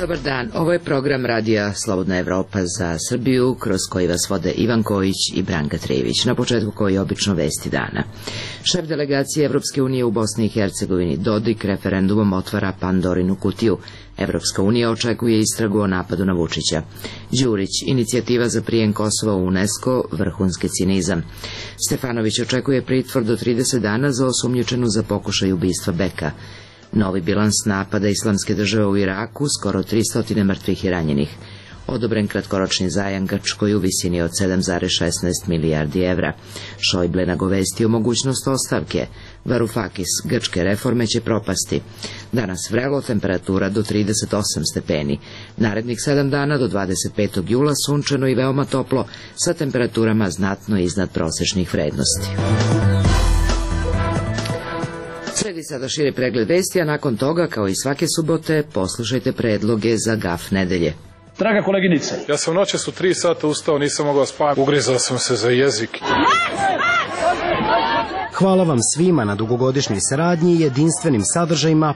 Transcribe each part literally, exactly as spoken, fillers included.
Dobar dan, ovo je program Radija Slobodna Evropa za Srbiju, kroz koji vas vode Ivan Kojić i Branka Trijević. Na početku koji je obično vesti dana. Šef delegacije Evropske unije u Bosni i Hercegovini Dodik referendumom otvara Pandorinu kutiju. Evropska unija očekuje istragu o napadu na Vučića. Đurić, inicijativa za prijem Kosova u UNESCO, vrhunski cinizam. Stefanović očekuje pritvor do trideset dana za osumnjičenu za pokušaj ubistva Beka. Novi bilans napada Islamske države u Iraku, skoro tristo mrtvih i ranjenih. Odobren kratkoročni zajam Grčkoj u visini od sedam zarez šesnaest milijardi evra. Šojble nagovestio mogućnost ostavke. Varoufakis, grčke reforme će propasti. Danas vrelo, temperatura do trideset osam stepeni. Narednih sedam dana do dvadeset petog jula sunčano i veoma toplo, sa temperaturama znatno iznad prosečnih vrednosti. Sledi sada širi pregled vesti, a nakon toga, kao i svake subote, poslušajte predloge za gaf nedelje. Draga koleginice, ja sam noćas u tri sata ustao, nisam mogao spavati, ugrizao sam se za jezik. Hvala vam svima na dugogodišnjoj saradnji i jedinstvenim sadržajima.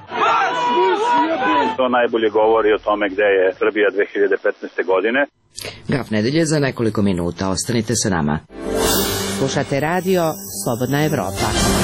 To najbolje govori o tome gde je Srbija dve hiljade petnaeste. godine. Gaf nedelje za nekoliko minuta, ostanite sa nama. Slušate radio Slobodna Evropa.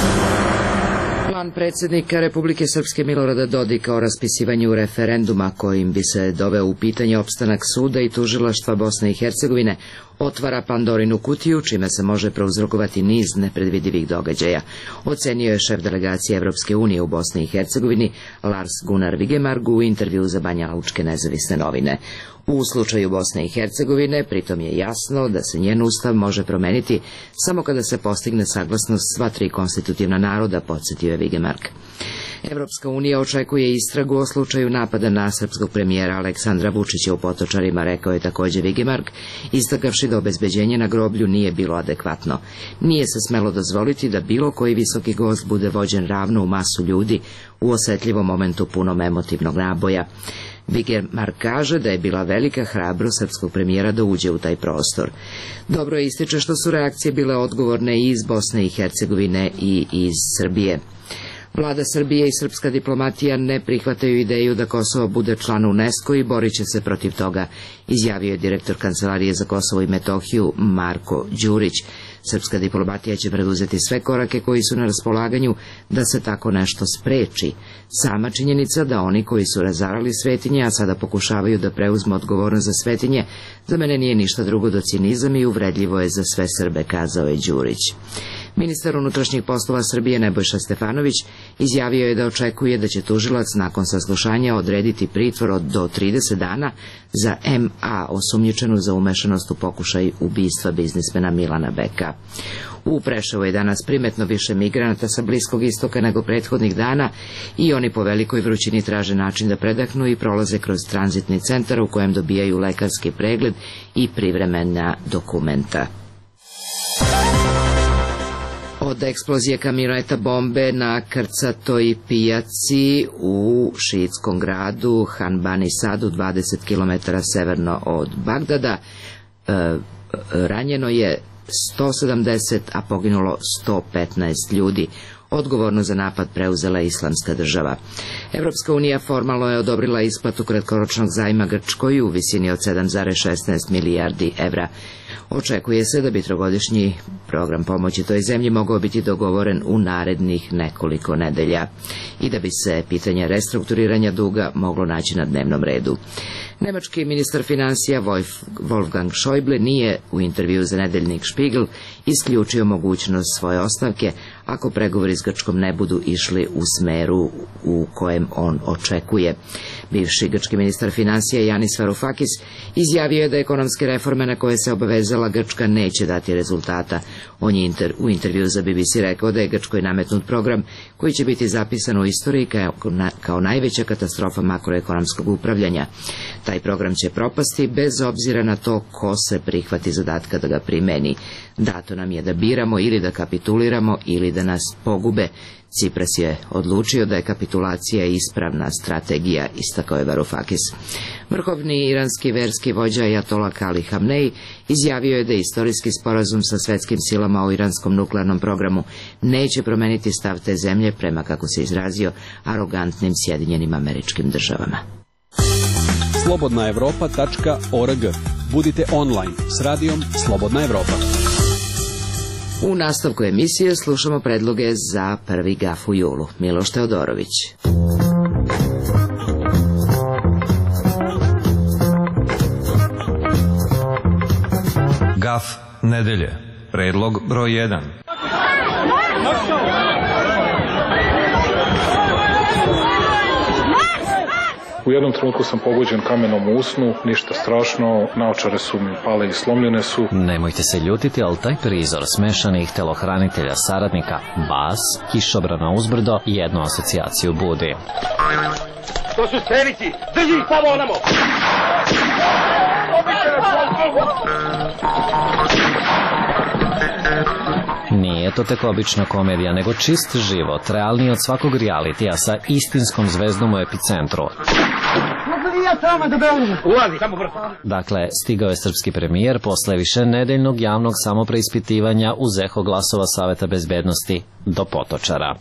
Plan predsjednika Republike Srpske Milorada Dodika o raspisivanju referenduma kojim bi se doveo u pitanje opstanak suda i tužilaštva Bosne i Hercegovine otvara Pandorinu kutiju, čime se može prouzrokovati niz nepredvidivih događaja, ocenio je šef delegacije Evropske unije u Bosni i Hercegovini Lars Gunnar Vigemark u intervju za Banjalučke nezavisne novine. U slučaju Bosne i Hercegovine pritom je jasno da se njen ustav može promeniti samo kada se postigne saglasnost sva tri konstitutivna naroda, podsjetio je Vigemark. Evropska unija očekuje istragu o slučaju napada na srpskog premijera Aleksandra Vučića u Potočarima, rekao je također Vigemark, istakavši da obezbeđenje na groblju nije bilo adekvatno. Nije se smelo dozvoliti da bilo koji visoki gost bude vođen ravno u masu ljudi u osetljivom momentu punom emotivnog naboja. Vigemark kaže da je bila velika hrabrost srpskog premijera da uđe u taj prostor. Dobro ističe što su reakcije bile odgovorne i iz Bosne i Hercegovine i iz Srbije. Vlada Srbije i srpska diplomatija ne prihvataju ideju da Kosovo bude član UNESCO i borit će se protiv toga, izjavio je direktor Kancelarije za Kosovo i Metohiju Marko Đurić. Srpska diplomatija će preduzeti sve korake koji su na raspolaganju da se tako nešto spreči. Sama činjenica da oni koji su razarali svetinje, a sada pokušavaju da preuzmu odgovornost za svetinje, za mene nije ništa drugo do cinizam i uvredljivo je za sve Srbe, kazao je Đurić. Ministar unutrašnjih poslova Srbije Nebojša Stefanović izjavio je da očekuje da će tužilac nakon saslušanja odrediti pritvor od do trideset dana za M A, osumnjičenu za umešanost u pokušaj ubistva biznismena Milana Beka. U Preševu je danas primetno više migranata sa Bliskog istoka nego prethodnih dana i oni po velikoj vrućini traže način da predahnu i prolaze kroz tranzitni centar u kojem dobijaju lekarski pregled i privremena dokumenta. Od eksplozije kamioneta bombe na krcatoj pijaci u šiitskom gradu Hanbani Sadu, dvadeset kilometara severno od Bagdada, e, ranjeno je sto sedamdeset, a poginulo sto petnaest ljudi. Odgovorno za napad preuzela je Islamska država. Evropska unija formalno je odobrila isplatu kratkoročnog zajma Grčkoj u visini od sedam zarez šesnaest milijardi evra. Očekuje se da bi trogodišnji program pomoći toj zemlji mogao biti dogovoren u narednih nekoliko nedelja i da bi se pitanje restrukturiranja duga moglo naći na dnevnom redu. Nemački ministar financija Wolfgang Schäuble nije u intervju za nedeljnik Spiegel isključio mogućnost svoje ostavke ako pregovori s Grčkom ne budu išli u smeru u kojem on očekuje. Bivši grčki ministar financija Yanis Varoufakis izjavio je da ekonomske reforme na koje se obavezala Grčka neće dati rezultata. On je inter, u intervju za B B C rekao da je Grčkoj nametnut program koji će biti zapisan u istoriji kao, kao najveća katastrofa makroekonomskog upravljanja. Taj program će propasti bez obzira na to ko se prihvati zadatka da ga primeni. Dato nam je da biramo ili da kapituliramo ili da nas pogube. Cipras je odlučio da je kapitulacija ispravna strategija, istakao je Varoufakis. Vrhovni iranski verski vođa Ajatola Ali Hamnej izjavio je da istorijski sporazum sa svetskim silama o iranskom nuklearnom programu neće promeniti stav te zemlje prema, kako se izrazio, arogantnim Sjedinjenim Američkim Državama. slobodna evropa tačka org. Budite online s radijom Slobodna Evropa. U nastavku emisije slušamo predloge za prvi gaf u julu. Miloš Teodorović. Gaf nedelje. Predlog broj jedan. U jednom trenutku sam pogođen kamenom u usnu, ništa strašno, naočare su mi pale i slomljene su. Nemojte se ljutiti, ali taj prizor smešanih telohranitelja saradnika, bas, kišobrana uzbrdo, jednu asocijaciju budi. To su strelici! Drži ih tamo onamo! Nije to tek obična komedija, nego čist život, realniji od svakog realitija sa istinskom zvezdom u epicentru. Ulazi, tamo brzo. Dakle, stigao je srpski premijer posle više nedeljnog javnog samopreispitivanja uz eho glasova Saveta bezbednosti do Potočara.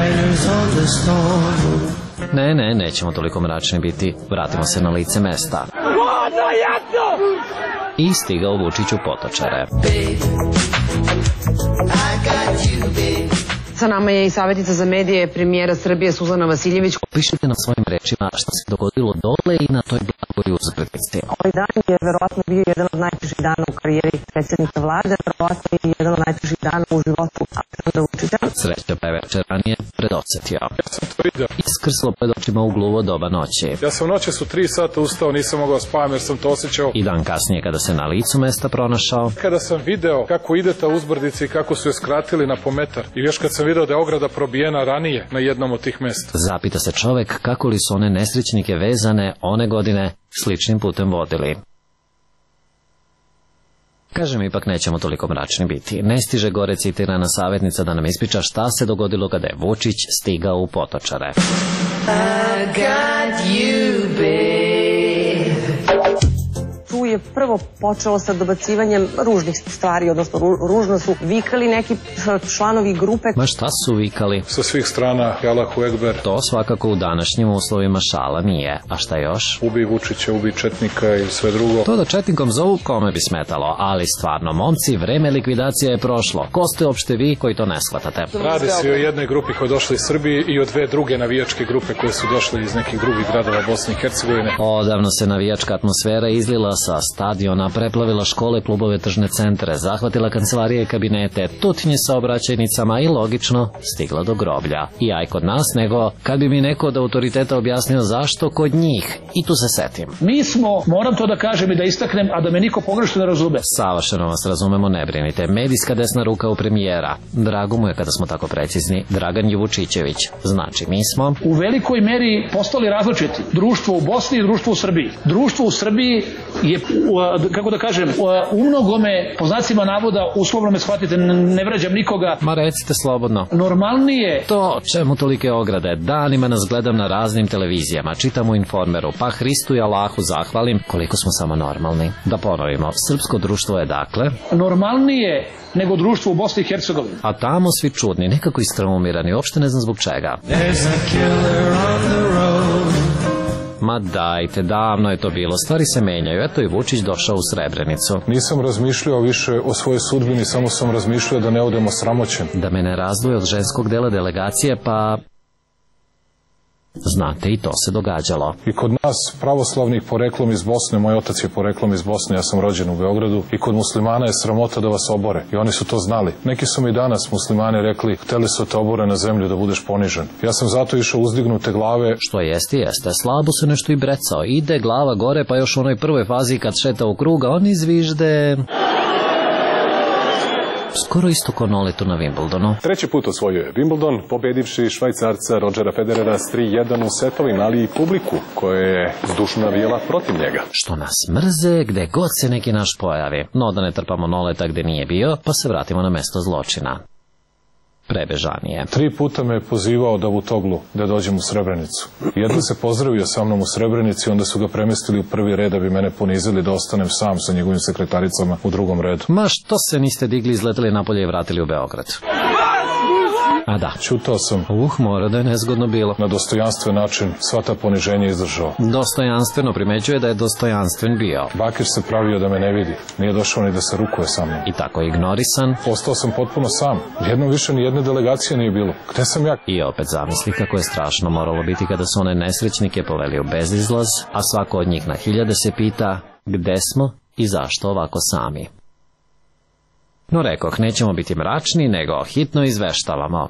Ne, ne, nećemo toliko mračni biti. Vratimo se na lice mesta. I stigao Vučić u Potočare. Sa nama je i savjetnica za medije premijera Srbije Suzana Vasiljević. Pišite na svojim rečima šta se dogodilo dole i na toj blagoj uzbrdici. Ovaj dan je verovatno bio jedan od najtežih dana u karijeri predsjednika vlade, verovatno i jedan od najtežih dana u životu Aleksandra Vučića. Srećo pa je večer ranije predosetio. Ja sam to vidio. Iskrslo pred očima u gluvo doba noći. Ja sam noće su tri sata ustao, nisam mogao spavam jer sam to osjećao. I dan kasnije kada se na licu mesta pronašao. Kada sam video kako ide ta uzbrdica i kako su je skratili na pometar i još kad sam video da je ograda probijena ranije na jednom od tih mesta. Zapita se čovek kako li su one nesrećnike vezane one godine sličnim putem vodili. Kažem, ipak nećemo toliko mračni biti. Ne stiže gore citirana savjetnica da nam ispriča šta se dogodilo kada je Vučić stigao u Potočare. I got you, babe. Tu je prvo počelo sa dobacivanjem ružnih stvari, odnosno ružno su vikali neki članovi grupe. Ma šta su vikali? Sa svih strana, Allahu Ekber. To svakako u današnjim uslovima šala nije. A šta još? Ubij Vučića, ubij Četnika i sve drugo. To da Četnikom zovu, kome bi smetalo, ali stvarno, momci, vreme likvidacije je prošlo. Ko ste uopšte vi koji to ne shvatate? Radi se o jednoj grupi koja je došla iz Srbije i o dve druge navijačke grupe koje su došle iz nekih drugih gradova Bosne i Hercegovine. Odavno se navijačka atmosfera izlila sa stadiona, preplavila škole, klubove, tržne centre, zahvatila kancelarije i kabinete, tutnje sa obraćajnicama i logično stigla do groblja. I aj kod nas, nego kad bi mi neko od autoriteta objasnio zašto kod njih. I tu se setim. Mi smo, moram to da kažem i da istaknem, a da me niko pogrešno ne razume. Savršeno vas razumemo, ne brinite. Medijska desna ruka u premijera. Drago mu je kada smo tako precizni. Dragan Jevučićević. Znači, mi smo u velikoj meri postali različiti. Društvo u Bosni i društvo u Srbiji. Društvo u Srbiji je, kako da kažem, u mnogome, po znacima navoda, uslovno me shvatite, ne vređam nikoga. Ma recite slobodno. Normalnije. To, čemu tolike ograde? Danima nas gledam na raznim televizijama, čitam u Informeru, pa Hristu i Allahu zahvalim koliko smo samo normalni. Da ponovimo, srpsko društvo je dakle normalnije nego društvo u Bosni i Hercegovini. A tamo svi čudni, nekako istraumirani, uopšte ne znam zbog čega. Ma dajte, davno je to bilo, stvari se menjaju, eto i Vučić došao u Srebrenicu. Nisam razmišljao više o svojoj sudbini, samo sam razmišljao da ne odemo sramoćen. Da me ne razdvoje od ženskog dela delegacije, pa... Znate, i to se događalo. I kod nas, pravoslavnih poreklom iz Bosne, moj otac je poreklom iz Bosne, ja sam rođen u Beogradu, i kod muslimana je sramota da vas obore. I oni su to znali. Neki su mi danas muslimani rekli, hteli su te obore na zemlju da budeš ponižen. Ja sam zato išao uzdignute glave. Što jeste, jeste. Slabo se nešto i brecao. Ide glava gore, pa još u onoj prvoj fazi kad šeta u kruga, on izvižde... Skoro isto ko Noletu na Wimbledonu. Treći put osvojio je Wimbledon, pobedivši Švajcarca Rodgera Federera s tri jedan u setovima, ali i publiku koja je zdušno navijala protiv njega. Što nas mrze gde god se neki naš pojavi. No da ne trpamo Noleta gde nije bio, pa se vratimo na mesto zločina. Prebežanije. Tri puta me je pozivao da Davutoglu da dođem u Srebrenicu. Jedno se pozdravio sa mnom u Srebrenici, onda su ga premestili u prvi red da bi mene ponizili da ostanem sam sa njegovim sekretaricama u drugom redu. Ma što se niste digli, izleteli napolje i vratili u Beograd? A da. Ćutao sam. Uh, mora da je nezgodno bilo. Na dostojanstven način sva ta poniženja izdržao. Dostojanstveno primećuje da je dostojanstven bio. Bakir se pravio da me ne vidi. Nije došao ni da se rukuje sa mnom. I tako ignorisan. Ostao sam potpuno sam. Jednom više ni jedne delegacije nije bilo. Gde sam ja? I opet zamisli kako je strašno moralo biti kada su one nesrećnike poveli u bezizlaz, a svako od njih na hiljade se pita gde smo i zašto ovako sami. No rekoh, nećemo biti mračni, nego hitno izveštavamo.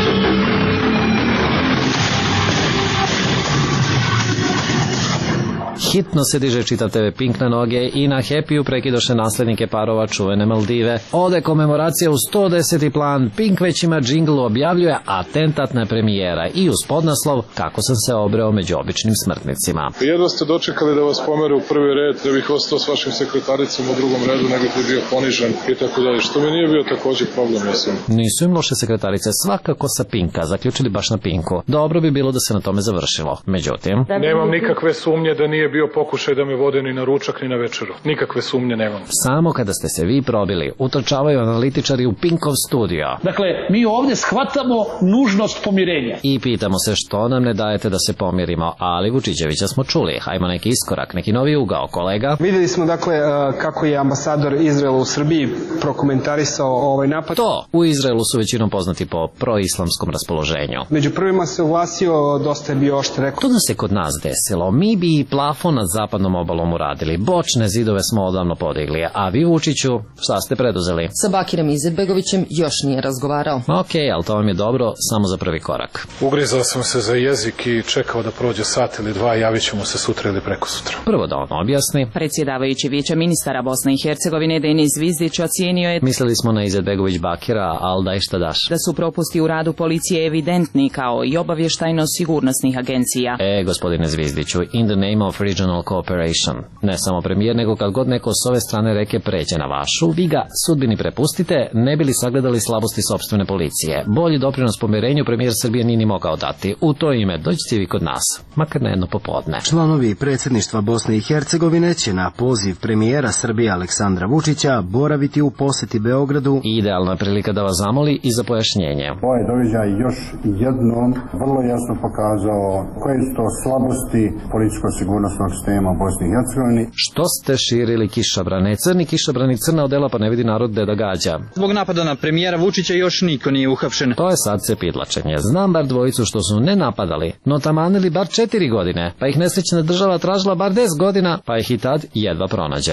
Hitno se diže čitav te ve Pink na noge i na Happy-u prekidoše naslednike parova čuvene Maldive. Ode komemoracija u sto deseti plan, Pink već ima džingl, objavljuje atentatna premijera i uz podnaslov kako sam se obreo među običnim smrtnicima. Jedva ste dočekali da vas pomere u prvi red, da bih ostao s vašim sekretaricom u drugom redu, nego bi bio ponižen i tako dalje, što mi nije bio također problem, mislim. Nisu im loše sekretarice, svakako sa Pinka, zaključili baš na Pinku. Dobro bi bilo da se na tome završilo. Međutim, nemam nikakve sumnje da nije bio pokušaj da me vode ni na ručak ni na večeru. Nikakve sumnje nemam. Samo kada ste se vi probili, utrčavaju analitičari u Pinkov studio. Dakle, mi ovdje shvatamo nužnost pomirenja. I pitamo se što nam ne dajete da se pomirimo, ali Vučićevića smo čuli. Hajmo neki iskorak, neki novi ugao, kolega. Vidjeli smo dakle kako je ambasador Izraela u Srbiji prokomentarisao ovaj napad. To, u Izraelu su većinom poznati po proislamskom raspoloženju. Među prvima se uglasio, dosta je bio oštre rekao. To da se kod nas desilo, mi bi i plafon nad zapadnom obalom uradili. Bočne zidove smo odavno podigli, a vi, Vučiću, šta ste preduzeli? Sa Bakirem Izetbegovićem još nije razgovarao. Ok, ali to vam je dobro, samo za prvi korak. Ugrizao sam se za jezik i čekao da prođe sat ili dva, javit ćemo se sutra ili preko sutra. Prvo da on objasni. Predsjedavajući Vijeća ministara Bosne i Hercegovine Denis Zvizdić ocijenio je... Mislili smo na Izetbegović Bakira, ali daj šta daš. Da su propusti u radu policije evidentni kao i obavještajno-sigurnosnih agencija. E, gospodine Zvizdiću, in the name of regional cooperation. Ne samo premijer, nego kad god neko s ove strane reke pređe na vašu, vi ga sudbini prepustite, ne bili sagledali slabosti sopstvene policije. Bolji doprinos pomirenju premijer Srbije nije ni mogao dati. U to ime dođite vi kod nas, makar na jedno popodne. Članovi predsjedništva Bosne i Hercegovine će na poziv premijera Srbije Aleksandra Vučića boraviti u posjeti Beogradu. Idealna prilika da vas zamoli i za pojašnjenje. Ovaj događaj još jednom vrlo jasno pokazao koje su to slabosti političko-sigurnosnog sistema Bosne i Hercegovine. Što ste širili kišobrane? Crni kišobrani crna odela, pa ne vidi narod gde da gađa. Zbog napada na premijera Vučića još niko nije uhapšen. To je sad cepidlačenje. Znam bar dvojicu što su ne napadali, no tamanili bar četiri godine, pa ih nesrećna država tražila bar deset godina, pa ih i tad jedva pronađe.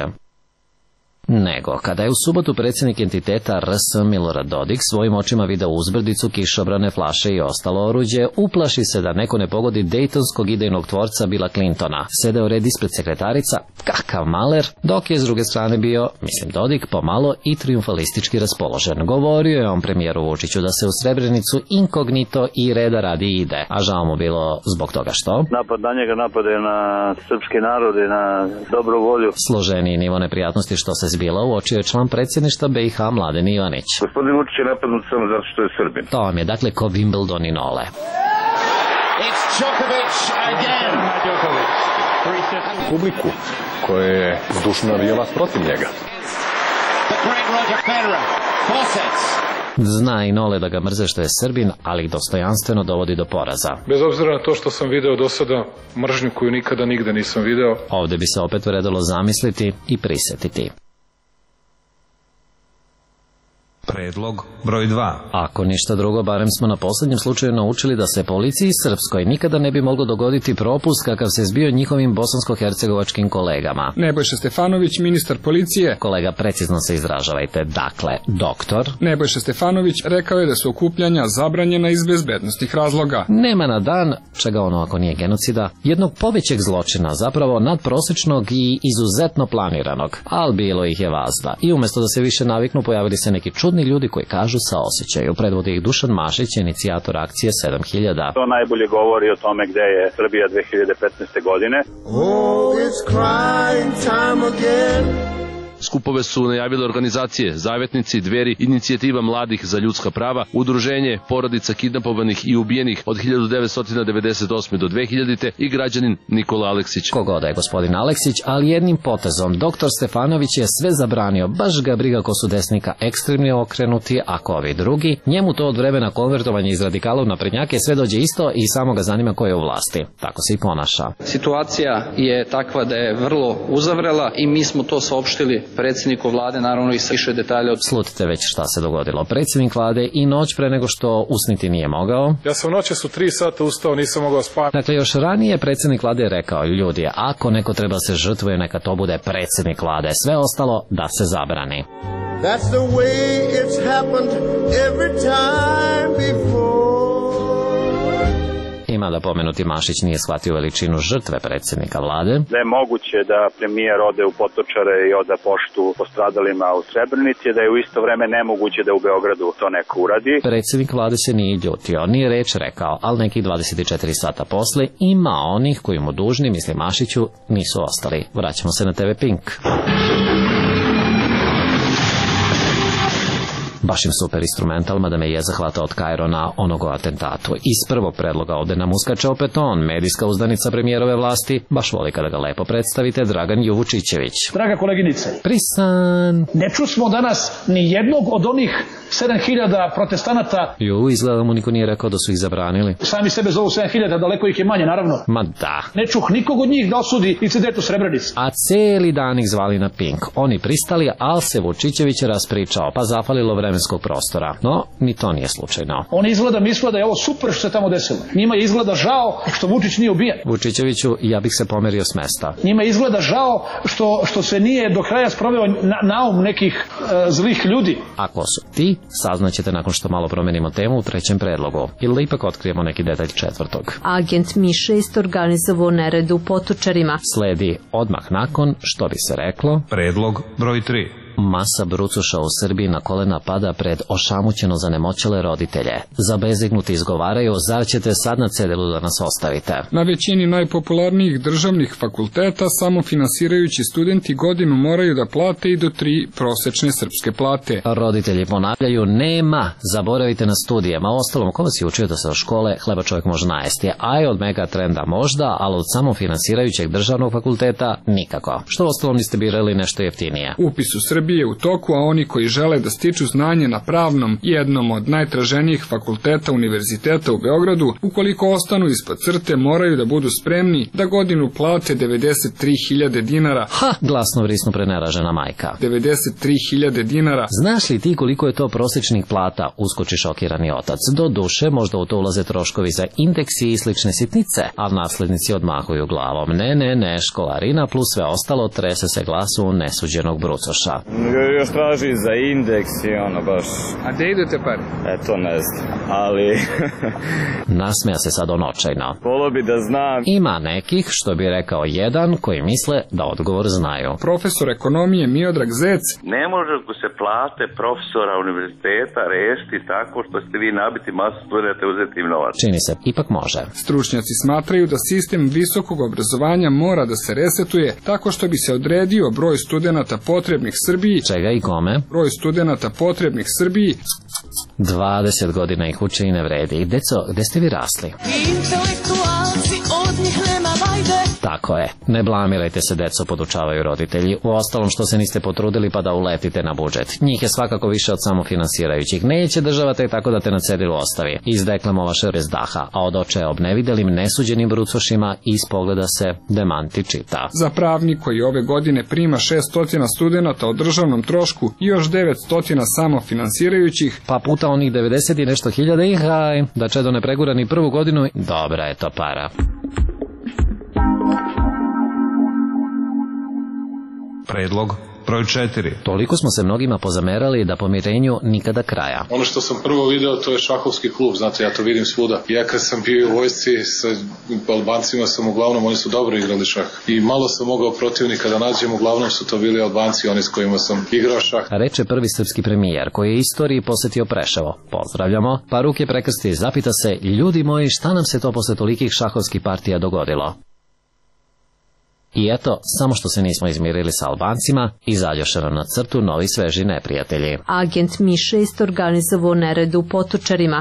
Nego, kada je u subotu predsjednik entiteta R S Milorad Dodik svojim očima video uzbrdicu, kišobrane, flaše i ostalo oruđe, uplaši se da neko ne pogodi dejtonskog idejnog tvorca Billa Clintona. Sedeo red ispred sekretarica, kakav maler, dok je s druge strane bio, mislim Dodik, pomalo i triumfalistički raspoložen. Govorio je on premijeru Vučiću da se u Srebrenicu inkognito i reda radi ide, a žao mu bilo zbog toga što? Napad na njega napadaju na srpski narod i na dobru volju. Složeniji nivo neprijatnosti što se bila uočio je član predsjedništva B i H Mladen Ivanić. Gospodin Vučić je napadnut samo zato što je Srbin. To vam je dakle ko Wimbledon i Nole. Publiku koja je zdušno navijala protiv njega. Zna i Nole da ga mrze što je Srbin, ali ih dostojanstveno dovodi do poraza. Bez obzira na to što sam video do sada, mržnju koju nikada nigde nisam video. Ovde bi se opet vredalo zamisliti i prisetiti. Predlog broj dva. Ako ništa drugo, barem smo na posljednjem slučaju naučili da se policiji srpskoj nikada ne bi moglo dogoditi propust kakav se zbio njihovim bosansko-hercegovačkim kolegama. Nebojša Stefanović, ministar policije. Kolega, precizno se izražavajte. Dakle, doktor Nebojša Stefanović rekao je da su okupljanja zabranjena iz bezbednostnih razloga. Nema na dan, čega ono ako nije genocida, jednog povećeg zločina, zapravo nadprosečnog i izuzetno planiranog. Al bilo ih je vazda. I umjesto da se više naviknu, pojavili se neki čudni ljudi koji kažu sa osjećaju. Predvodi ih Dušan Mašić, inicijator akcije sedam hiljada. To najbolje govori o tome gde je Srbija dve hiljade petnaeste godine. Oh, it's crying time again. Skupove su najavile organizacije Zavetnici, Dveri, Inicijativa mladih za ljudska prava, Udruženje porodica kidnapovanih i ubijenih od hiljadu devetsto devedeset osme do dve hiljadite i građanin Nikola Aleksić. Kogoda je gospodin Aleksić, ali jednim potezom doktor Stefanović je sve zabranio, baš ga briga ko su desnika ekstremni okrenuti, ako ovi drugi, njemu to od vremena konvertovanja iz radikala u naprednjake sve dođe isto i samo ga zanima ko je u vlasti. Tako se i ponaša. Situacija je takva da je vrlo uzavrela i mi smo to saopštili predsjedniku vlade, naravno i sa više detalja. Slutite već šta se dogodilo. Predsjednik vlade i noć pre nego što usniti nije mogao. Ja sam noćas u tri sata ustao, nisam mogao spavati. Dakle, još ranije predsjednik vlade je rekao, ljudi, ako neko treba se žrtvuje, neka to bude predsjednik vlade. Sve ostalo da se zabrani. That's the way it's happened every time before. Ima da pomenuti Mašić nije shvatio veličinu žrtve predsjednika vlade. Da je moguće da premijer ode u Potočare i oda poštu postradalima u Srebrenici, da je u isto vreme nemoguće da u Beogradu to neko uradi. Predsjednik vlade se nije ljutio, nije reč rekao, ali nekih dvadeset četiri sata posle ima onih koji mu dužni, misli Mašiću, nisu ostali. Vraćamo se na te ve Pink. Baš im super instrumental, mada me je zahvatao od Kairo na onogo atentatu. Iz prvog predloga ovde nam uskače opet on, medijska uzdanica premijerove vlasti, baš voli kada ga lepo predstavite, Dragan Juvučićević. Draga koleginice, prisan. Ne čusmo danas ni jednog od onih sedam hiljada protestanata. Ju, izgleda mu niko nije rekao da su ih zabranili. Sami sebe zovu sedam hiljada, daleko ih je manje, naravno. Ma da. Ne čuh nikog od njih da osudi incident u Srebrenici. A celi dan ih zvali na Pink. Oni pristali, ali se Vučićević raspričao, pa zafalilo vremenskog prostora. No, ni to nije slučajno. Oni izgleda misle da je ovo super što se tamo desilo. Njima je izgleda žao što Vučić nije ubijen. Vučićeviću, ja bih se pomerio s mesta. Njima je izgleda žao što, što se nije do kraja sproveo na, naum nekih e, zlih ljudi. Ako su ti, saznaćete nakon što malo promenimo temu u trećem predlogu. Ili da ipak otkrijemo neki detalj četvrtog. Agent M I šest organizovao nered u Potočarima. Sledi odmah nakon, što bi se reklo, predlog broj tri. Masa brucoša u Srbiji na kolena pada pred ošamućeno zanemoćele roditelje. Zabezignuti izgovaraju, zar ćete sad na cedilu da nas ostavite? Na većini najpopularnijih državnih fakulteta samofinansirajući studenti godinu moraju da plate i do tri prosečne srpske plate. Roditelji ponavljaju, nema, zaboravite na studije. Ma ostalom, ko vas je učio da se od škole hleba čovjek može najesti, a i od megatrenda možda, ali od samofinansirajućeg državnog fakulteta nikako. Što ostalom niste birali nešto jeftinije? Upis u Srbiji je u toku, a oni koji žele da stiču znanje na pravnom, jednom od najtraženijih fakulteta univerziteta u Beogradu, ukoliko ostanu ispod crte, moraju da budu spremni da godinu plate devedeset tri hiljade dinara. Ha, glasno vrisnu preneražena majka. devedeset tri hiljade dinara. Znaš li ti koliko je to prosječnih plata, uskoči šokirani otac. Do duše, možda u to ulaze troškovi za indeksi i slične sitnice, a naslednici odmahuju glavom. Ne, ne, ne, školarina plus sve ostalo, trese se glasu nesuđenog brucoša. Još traži za indeks i ono baš. A gde idete pare? Eto ne znam, ali... Nasmeja se sad on očajno. Volo bi da znam. Ima nekih, što bi rekao jedan, koji misle da odgovor znaju. Profesor ekonomije Miodrag Zec. Ne može da se plate profesora univerziteta rešiti tako što ste vi nabiti masu studenta i uzeti im novac. Čini se, ipak može. Stručnjaci smatraju da sistem visokog obrazovanja mora da se resetuje tako što bi se odredio broj studenata potrebnih Srbiji. Čega i kome? Broj studenata potrebnih Srbiji. dvadeset godina ih uče i ne vredi. Deco, gde ste vi rasli? Intelektualci od njih nema vajde. Tako je. Ne blamirajte se, deco, podučavaju roditelji. U ostalom što se niste potrudili pa da uletite na budžet. Njih je svakako više od samofinansirajućih. Neće država tek tako da te na cedilu ostavi. Izdeklamovaše bez daha, a od očaja obnevidelim nesuđenim brucošima iz pogleda se demanti čita. Za pravnik koji ove godine prima šessto studenata o državnom trošku i još devetsto samofinansirajućih. Pa puta onih devedeset i nešto hiljada i haj, da Čedo ne pregura ni prvu godinu. Dobra je to para. Predlog broj četiri. Toliko smo se mnogima pozamerali da pomirenju nikada kraja. Ono što sam prvo video, to je šahovski klub, znate, ja to vidim svuda. Ja kad sam bio u vojsci sa Albancima sam uglavnom, oni su dobro igrali šah. I malo sam mogao protivnika da nađem, uglavnom su to bili Albanci, oni s kojima sam igrao šah. Reče prvi srpski premijer koji je istoriji posetio Preševo. Pozdravljamo, pa ruke prekrsti, zapita se, ljudi moji, šta nam se to posle tolikih šahovskih partija dogodilo? I eto, samo što se nismo izmirili sa Albancima, izađoše nam na crtu novi sveži neprijatelji. Agent Mi šest organizovao nered u Potočarima.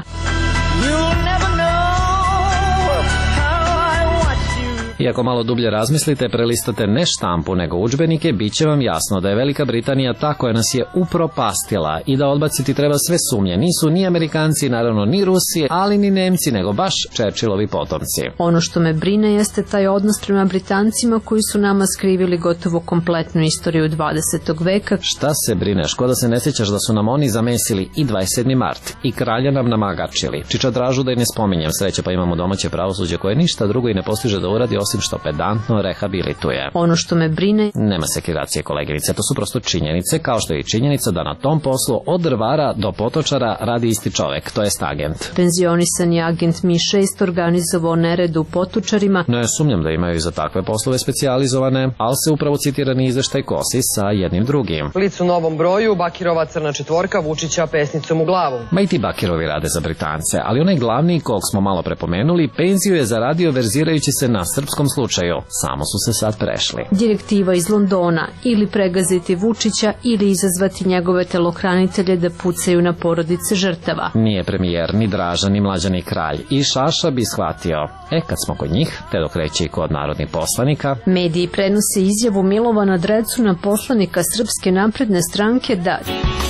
Iako malo dublje razmislite, prelistate ne štampu nego udžbenike, bit će vam jasno da je Velika Britanija ta koja nas je upropastila i da odbaciti treba sve sumnje. Nisu ni Amerikanci, naravno ni Rusi, ali ni Nemci, nego baš Churchillovi potomci. Ono što me brine jeste taj odnos prema Britancima koji su nama skrivili gotovo kompletnu istoriju dvadesetog veka. Šta se brineš, ko da se ne sjećaš da su nam oni zamesili i dvadeset sedmi mart i kralja nam namagačili. Čičadražu da i ne spominjem, sreće pa imamo domaće pravosuđe koje ništa drugo i ne postiže da uradi osim što pedantno rehabilituje. Ono što me brine... Nema sekiracije, koleginice, to su prosto činjenice, kao što je i činjenica da na tom poslu od drvara do potočara radi isti čovek, to jest agent. Penzionisani agent Mi šest organizovao nered u Potočarima. Ne sumnjam da imaju i za takve poslove specijalizovane, ali se upravo citirani izveštaj kosi sa jednim drugim. Lic u novom broju, Bakirova crna četvorka, Vučića pesnicom u glavu. Ma i ti Bakirovi rade za Britance, ali onaj glavni kog smo malo prepomenuli, penziju je zaradio verzirajući se na srpskom slučaju. Samo su se sad prešli. Direktiva iz Londona, ili pregaziti Vučića ili izazvati njegove telohranitelje da pucaju na porodice žrtava. Nije premijer, ni Draža, ni Mlađani kralj. I Šaša bi shvatio. E, kad smo kod njih, te dok reći i kod narodnih poslanika. Mediji prenose izjavu Milovana Drecuna, poslanika Srpske napredne stranke, da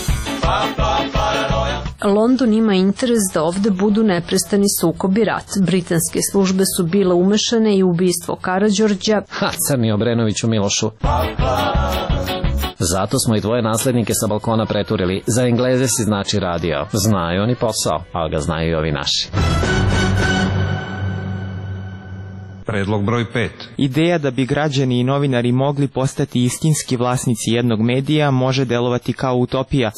London ima interes da ovde budu neprestani sukob i rat. Britanske službe su bile umešane i u ubistvo Karađorđa. Ha, crni Obrenoviću Milošu. Zato smo i tvoje naslednike sa balkona preturili. Za Engleze si znači radio. Znaju oni posao, ali ga znaju i ovi naši. Predlog broj pet. Ideja da bi građani i novinari mogli postati istinski vlasnici jednog medija može delovati kao utopija.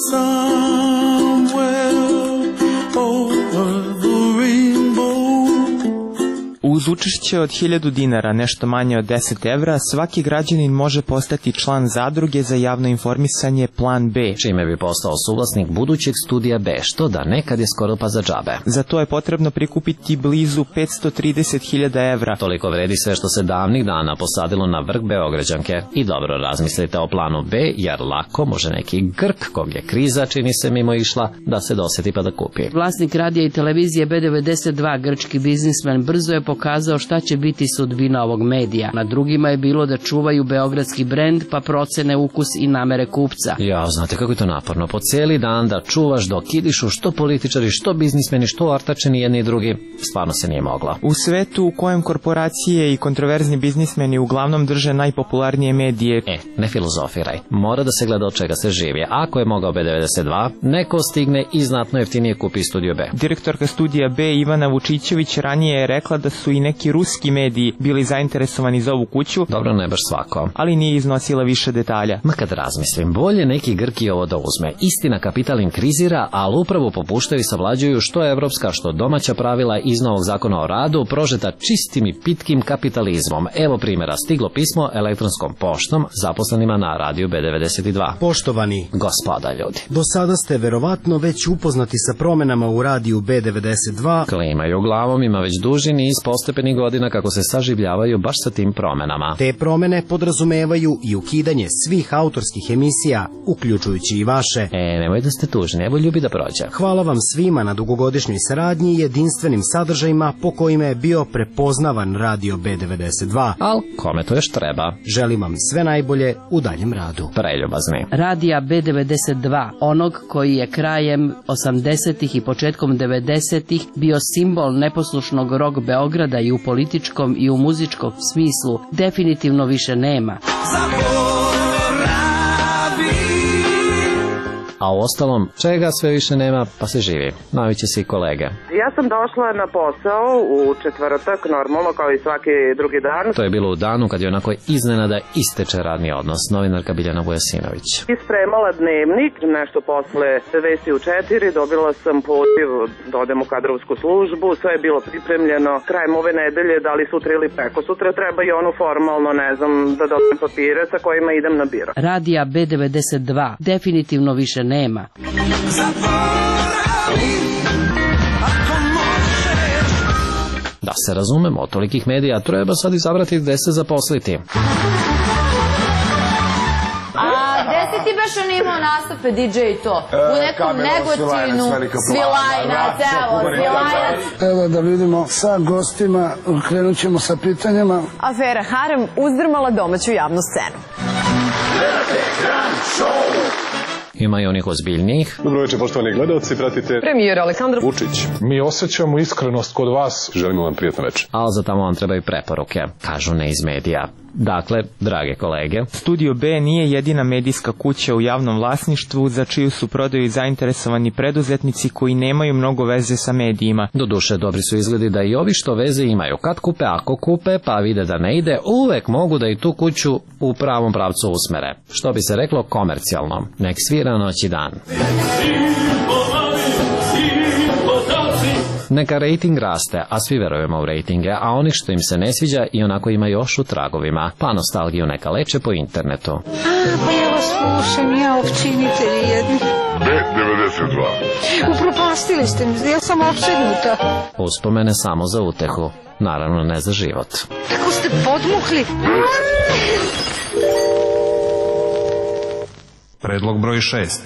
Uz učešće od hiljadu dinara, nešto manje od deset evra, svaki građanin može postati član zadruge za javno informisanje Plan B. Čime bi postao suvlasnik budućeg studija B, što da nekad je skoro pa za džabe. Za to je potrebno prikupiti blizu petsto trideset hiljada evra. Toliko vredi sve što se davnih dana posadilo na vrh Beograđanke. I dobro razmislite o planu B, jer lako može neki Grk, kog je kriza čini se mimo išla, da se doseti pa da kupi. Vlasnik radija i televizije B devedeset dva, grčki biznismen, brzo je pokazao šta će biti sudbina ovog medija. Na drugima je bilo da čuvaju beogradski brend pa procene ukus i namere kupca. Ja, znate kako je to naporno. Po cijeli dan da čuvaš dok idišu što političari, što biznismeni, što artačeni jedni i drugi. Stvarno se nije moglo. U svetu u kojem korporacije i kontroverzni biznismeni uglavnom drže najpopularnije medije. E, ne filozofiraj. Mora da se gleda od čega se živi. Ako je mogao B devedeset dva, neko stigne i znatno jeftinije kupi studio B. Direktorka studija B Ivana Vučićević ranije je rekla da su i neki ruski mediji bili zainteresovani za ovu kuću. Dobro, ne baš svako. Ali nije iznosila više detalja. Ma kad razmislim, bolje neki Grki ovo da uzme. Istina, kapital im krizira, ali upravo popuštaju i savlađuju što evropska, što domaća pravila iz novog zakona o radu, prožeta čistim i pitkim kapitalizmom. Evo primjera, stiglo pismo elektronskom poštom zaposlenima na radiju B devedeset dva. Poštovani gospoda ljudi, do sada ste verovatno već upoznati sa promenama u radiju B devedeset dva. Klimaju glavom, ima već duži niz postepenih godina kako se saživljavaju baš sa tim promenama. Te promene podrazumevaju i ukidanje svih autorskih emisija, uključujući i vaše. E, nemoj da ste tužni, evo ljubi da prođe. Hvala vam svima na dugogodišnjoj saradnji i jedinstvenim sadržajima po kojima je bio prepoznavan radio B devedeset dva. Al, kome to još treba? Želim vam sve najbolje u daljem radu. Preljubazni. Radija B devedeset dva, onog koji je krajem osamdesetih i početkom devedesetih bio simbol neposlušnog rock Beograda i u političkom i u muzičkom smislu, definitivno više nema. A u ostalom, čega sve više nema, pa se živi. Naviće se i kolege. Ja sam došla na posao u četvrtak, normalno kao i svaki drugi dan. To je bilo u danu kad je onako iznenada isteče radni odnos, novinarka Biljana Vujasinović. Ispremala dnevnik, nešto posle vesti u četiri, dobila sam poziv da odem u kadrovsku službu, sve je bilo pripremljeno. Krajem ove nedelje, da li sutra ili preko sutra, treba i ono formalno, ne znam, da dobijem papire sa kojima idem na biro. Radija B devedeset dva, definitivno više nema. Da se razumemo, od tolikih medija treba sad izabrati gde se zaposliti. A gde si ti baš on imao nastupe D J i to? U nekom Negotinu, Svilajnac, evo, Svilajnac. Evo da vidimo sa gostima, krenut ćemo sa pitanjima. Afera Harem uzdrmala domaću javnu scenu. Ima i onih ozbiljnijih. Dobro večer, poštovani gledalci, pratite premijer Aleksandar Vučić. Mi osjećamo iskrenost kod vas. Želimo vam prijatno večer. Ali za tamo vam trebaju preporuke, kažu ne iz medija. Dakle, drage kolege, Studio B nije jedina medijska kuća u javnom vlasništvu za čiju su prodaju zainteresovani preduzetnici koji nemaju mnogo veze sa medijima. Doduše, dobri su izgledi da i ovi što veze imaju. Kad kupe, ako kupe, pa vide da ne ide, uvek mogu da i tu kuću u pravom pravcu usmere. Što bi se reklo komercijalno. Nek svira noć i dan. Neka rating raste, a svi verujemo u ratinge, a oni što im se ne sviđa i onako ima još u tragovima, pa nostalgiju neka leče po internetu. A, pa ja vas slušam, ja općinitelji jedni. B devedeset dva. Upropastili ste mi, ja sam opsednuta. Uspomene samo za utehu, naravno ne za život. Tako ste podmukli. Predlog broj šest.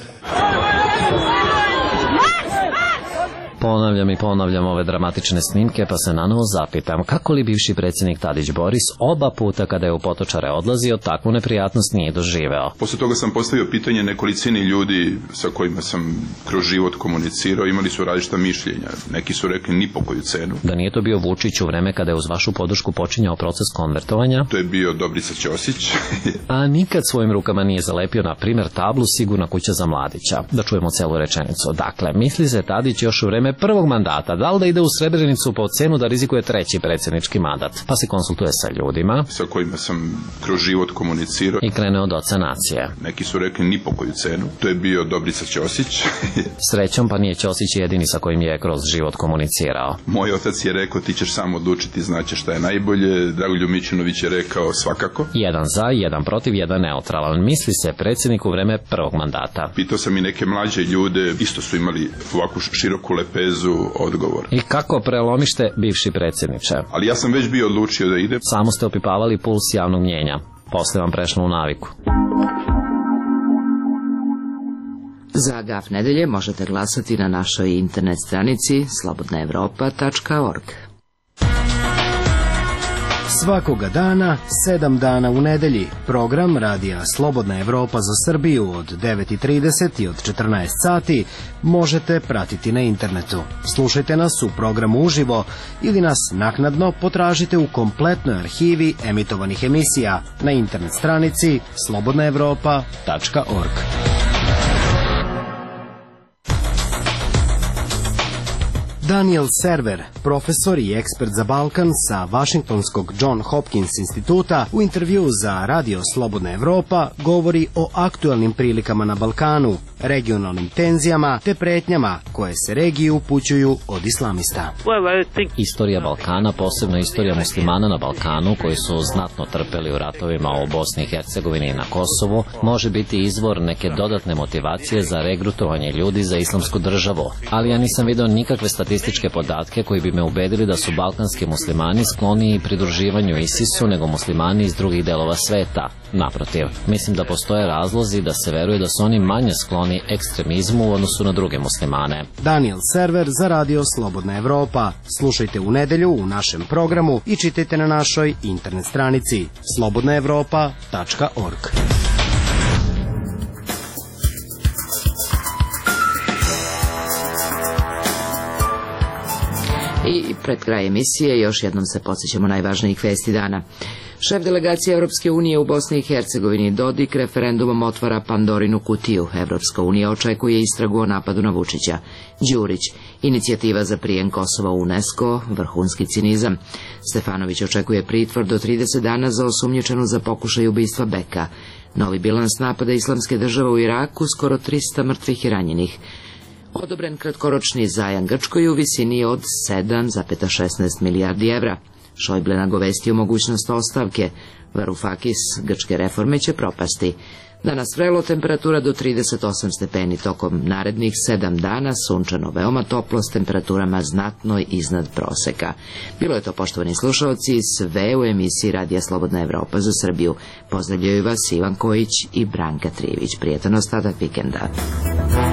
Ponavljam i ponavljam ove dramatične snimke, pa se nanovo zapitam kako li bivši predsjednik Tadić Boris oba puta kada je u Potočare odlazio takvu neprijatnost nije doživeo. Posle toga sam postavio pitanje nekolicini ljudi sa kojima sam kroz život komunicirao, imali su različita mišljenja. Neki su rekli ni po koju cenu. Da nije to bio Vučić u vreme kada je uz vašu podršku počinjao proces konvertovanja? To je bio Dobrica Ćosić. A nikad svojim rukama nije zalepio, na primjer, tablu Sigurna kuća za mladića. Da čujemo celu rečenicu. Dakle, misli se Tadić još u vreme prvog mandata, da li da ide u Srebrenicu po cenu da rizikuje treći predsjednički mandat, pa se konsultuje sa ljudima sa kojima sam kroz život komunicirao i krene od oca nacije. Neki su rekli ni po koju cenu. To je bio Dobrica Ćosić. Srećom, pa nije Ćosić jedini sa kojim je kroz život komunicirao. Moj otac je rekao ti ćeš sam odlučiti, znaće šta je najbolje. Dragoljub Mićunović je rekao svakako. Jedan za, jedan protiv, jedan neutralan. Misli se predsjednik u vreme prvog mandata. Pitao sam i neke mlađe ljude, isto su imali ovakvu široku lepezu odgovor. I kako prelomište, bivši predsjedniče? Ali ja sam već bio odlučio da idem. Samo ste opipavali puls javnog mnjenja. Posle vam prešlo u naviku. Za Gaf nedelje možete glasati na našoj internet stranici slobodna evropa tačka org. Svakoga dana, sedam dana u nedelji, program radija Slobodna Evropa za Srbiju od devet i trideset i od četrnaest sati možete pratiti na internetu. Slušajte nas u programu uživo ili nas naknadno potražite u kompletnoj arhivi emitovanih emisija na internet stranici slobodna evropa tačka org. Daniel Server, profesor i ekspert za Balkan sa Vašingtonskog John Hopkins instituta, u intervju za Radio Slobodna Evropa govori o aktuelnim prilikama na Balkanu, regionalnim tenzijama te pretnjama koje se regiji upućuju od islamista. Istorija Balkana, posebno istorija muslimana na Balkanu, koji su znatno trpeli u ratovima u Bosni i Hercegovini i na Kosovu, može biti izvor neke dodatne motivacije za regrutovanje ljudi za islamsku državu. Ali ja nisam vidio nikakve statističke podatke koji bi me ubedili da su balkanski muslimani skloniji pridruživanju ISIS-u nego muslimani iz drugih delova sveta. Naprotiv, mislim da postoje razlozi da se veruje da su oni manje skloni ekstremizmu u odnosu na druge muslimane. Daniel Server za Radio Slobodna Evropa. Slušajte u nedelju u našem programu i čitajte na našoj internet stranici slobodna evropa tačka org. I pred kraj emisije još jednom se podsjećamo najvažnijih vesti dana. Šef delegacije Evropske unije u Bosni i Hercegovini Dodik referendumom otvara Pandorinu kutiju. Evropska unija očekuje istragu o napadu na Vučića. Đurić, inicijativa za prijem Kosova u UNESCO, vrhunski cinizam. Stefanović očekuje pritvor do trideset dana za osumnjičenu za pokušaj ubistva Beka. Novi bilans napada islamske države u Iraku, skoro trista mrtvih i ranjenih. Odobren kratkoročni zajam Grčkoj u visini od sedam zarez šesnaest milijardi evra. Šojble nagovestio mogućnost ostavke. Varoufakis, grčke reforme će propasti. Danas vrelo, temperatura do trideset osam stepeni, tokom narednih sedam dana sunčano, veoma toplo s temperaturama znatno iznad proseka. Bilo je to, poštovani slušalci, sve u emisiji Radija Slobodna Evropa za Srbiju. Pozdravljaju vas Ivan Kojić i Branka Trijević. Prijetan ostatak vikenda.